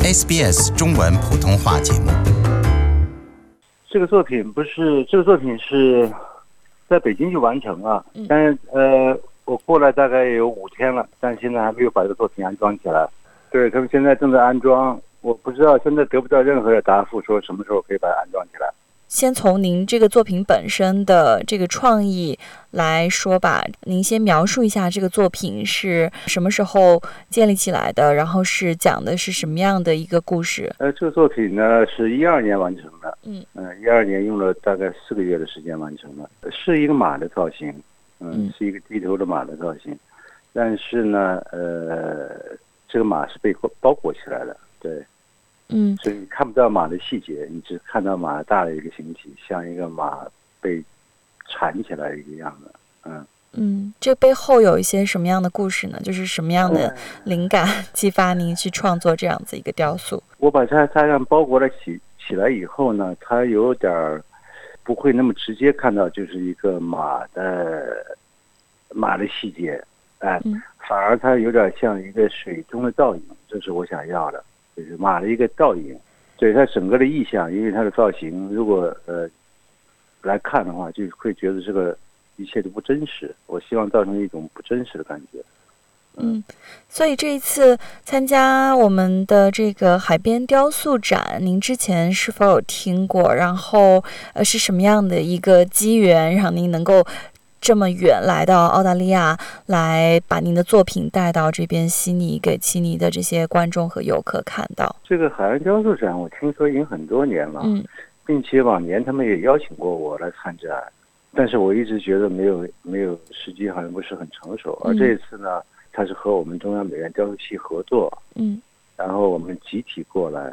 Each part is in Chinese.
SBS 中文普通话节目。 这个作品是在北京就完成了，但是我过来大概也有5天了，但现在还没有把这个作品安装起来。对，他们现在正在安装，我不知道，现在得不到任何的答复，说什么时候可以把它安装起来。 先从您这个作品本身的这个创意来说吧，您先描述一下这个作品是什么时候建立起来的，然后是讲的是什么样的一个故事？ 这个作品呢是12年完成的，12年用了大概4个月的时间完成的，是一个马的造型，是一个低头的马的造型，但是呢，这个马是被包裹起来的，对。所以你看不到马的细节，你只看到马大的一个形体，像一个马被缠起来一个样子。 这背后有一些什么样的故事呢？就是什么样的灵感激发您去创作这样子一个雕塑？ 我把它这样包裹了起来以后呢，它有点不会那么直接看到就是一个马的细节，反而它有点像一个水中的倒影，这是我想要的。就是马的一个倒影，对它整个的意象，因为它的造型，如果来看的话，就会觉得这个一切都不真实。我希望造成一种不真实的感觉。 所以这一次参加我们的这个海边雕塑展，您之前是否有听过？然后是什么样的一个机缘，让您能够这么远来到澳大利亚，来把您的作品带到这边悉尼，给悉尼的这些观众和游客看到？ 这个海岸雕塑展我听说已经很多年了，并且往年他们也邀请过我来参展，但是我一直觉得没有时机，好像不是很成熟。而这一次呢，它是和我们中央美院雕塑系合作，然后我们集体过来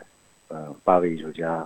，8位艺术家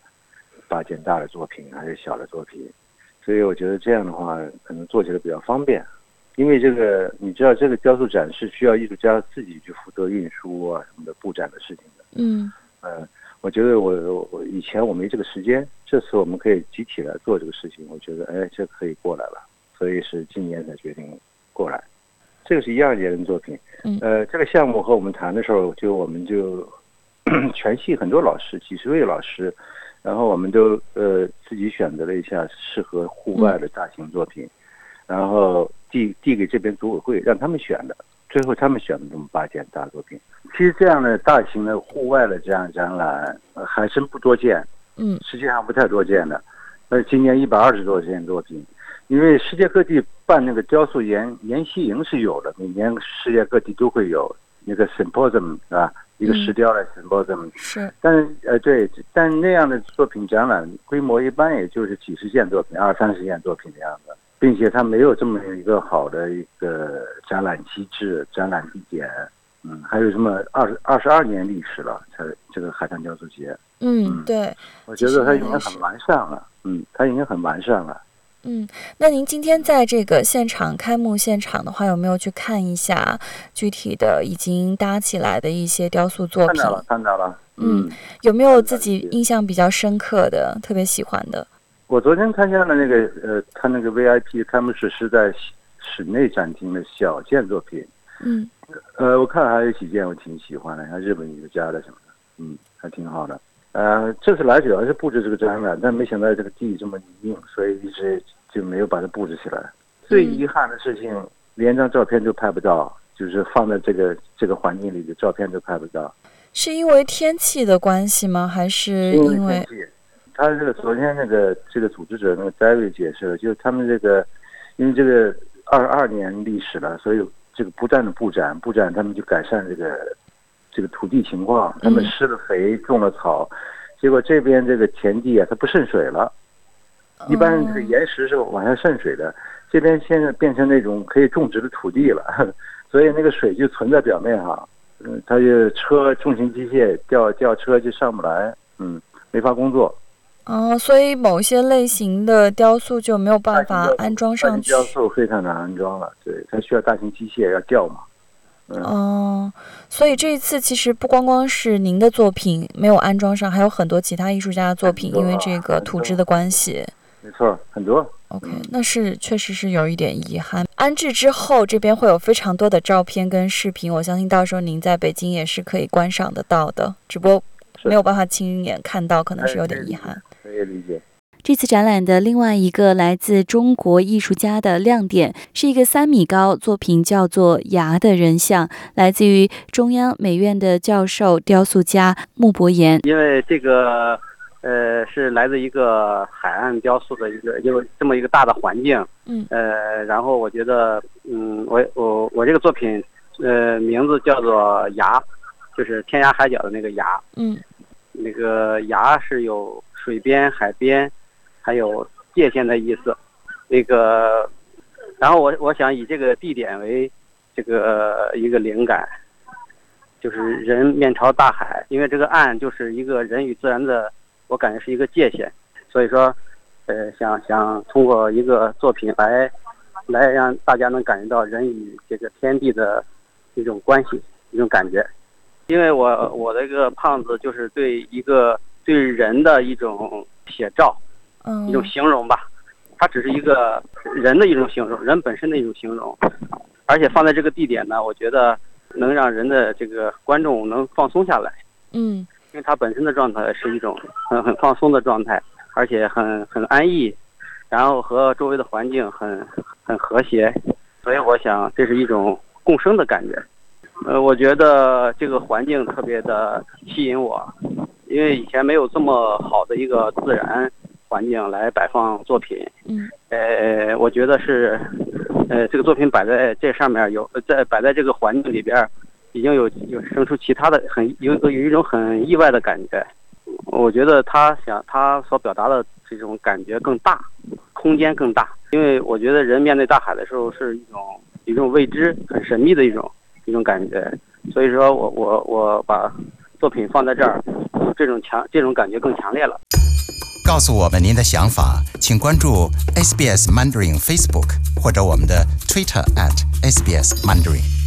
，8件大的作品还是小的作品。所以我觉得这样的话可能做起来比较方便，因为这个你知道，这个雕塑展是需要艺术家自己去负责运输啊什么的布展的事情的。我觉得我以前我没这个时间，这次我们可以集体来做这个事情，我觉得这可以过来了，所以是今年才决定过来。这个是12年的作品，这个项目和我们谈的时候，我们就全系很多老师，几十位老师。然后我们都自己选择了一下适合户外的大型作品，然后递给这边组委会让他们选的，最后他们选的这么8件大作品。其实这样的大型的户外的这样展览还真不多见，实际上不太多见的。今年120多件作品，因为世界各地办那个雕塑研习营是有的，每年世界各地都会有那个 symposium 一个石雕的 symposium， 是， 但是对，但那样的作品展览规模一般也就是几十件作品，20-30件作品的样子，并且它没有这么一个好的一个展览机制、展览地点，还有什么22年历史了，才这个海滩雕塑节， 对， 我觉得它已经很完善了，它已经很完善了。 那您今天在这个开幕现场的话，有没有去看一下具体的已经搭起来的一些雕塑作品？ 看到了。 有没有自己印象比较深刻的、特别喜欢的？ 我昨天参加了那个他那个 VIP 开幕式是在室内展厅的小件作品。我看还有几件我挺喜欢的，像日本艺术家的什么的，还挺好的。这次来主要是布置这个展览，但没想到这个地这么泥泞，所以一直就没有把它布置起来。最遗憾的事情，连张照片都拍不到，就是放在这个环境里的照片都拍不到。 是因为天气的关系吗？还是因为？ 他这个昨天这个组织者那个 David 解释了，就是他们这个因为这个22年历史了，所以这个不断的布展，他们就改善这个土地情况，他们施了肥，种了草，结果这边这个田地它不渗水了。一般这个岩石是往下渗水的，这边现在变成那种可以种植的土地了，所以那个水就存在表面上，它就重型机械吊车就上不来，没法工作。 所以某些类型的雕塑就没有办法安装上去。 雕塑非常难安装了，对，它需要大型机械要吊嘛。 所以这一次其实不光是您的作品没有安装上，还有很多其他艺术家的作品，因为这个土质的关系。 没错，很多。 OK， 那是确实是有一点遗憾。安置之后，这边会有非常多的照片跟视频，我相信到时候您在北京也是可以观赏得到的，只不过没有办法亲眼看到，可能是有点遗憾。 可以理解。 这次展览的另外一个来自中国艺术家的亮点是一个3米高作品，叫做《牙的人像》，来自于中央美院的教授雕塑家穆伯言。 因为这个是来自一个海岸雕塑的一个这么一个大的环境，然后我觉得我这个作品名字叫做崖，就是天涯海角的那个崖，那个崖是有水边、海边还有界限的意思。然后我想以这个地点为这个一个灵感，就是人面朝大海，因为这个岸就是一个人与自然的，我感觉是一个界限，所以说想通过一个作品来让大家能感觉到人与这个天地的一种关系，一种感觉。因为我的一个胖子就是对人的一种写照，一种形容吧，它只是一个人的一种形容，人本身的一种形容，而且放在这个地点呢，我觉得能让人的这个观众能放松下来，因为它本身的状态是一种很放松的状态，而且很安逸，然后和周围的环境很和谐，所以我想这是一种共生的感觉。我觉得这个环境特别的吸引我，因为以前没有这么好的一个自然环境来摆放作品。我觉得是这个作品摆在这上面摆在这个环境里边，已经有生出其他的有一种很意外的感觉。我觉得他所表达的这种感觉更大，空间更大，因为我觉得人面对大海的时候是一种未知、很神秘的一种感觉，所以说我把作品放在这儿，这种感觉更强烈了。 告诉我们您的想法，请关注 SBS Mandarin Facebook 或者我们的 Twitter @SBS Mandarin。